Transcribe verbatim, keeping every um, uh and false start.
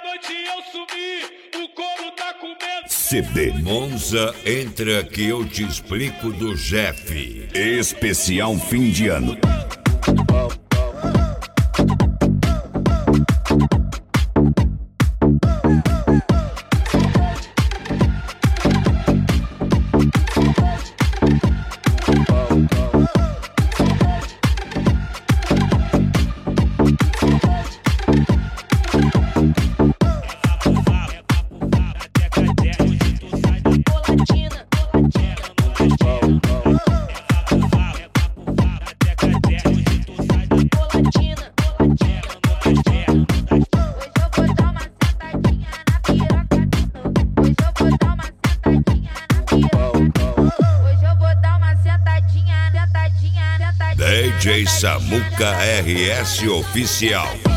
noite eu sumi, o couro tá comendo. C D Monza, entra que eu te explico do Jeff. Especial fim de ano. D J Samuca R S Oficial.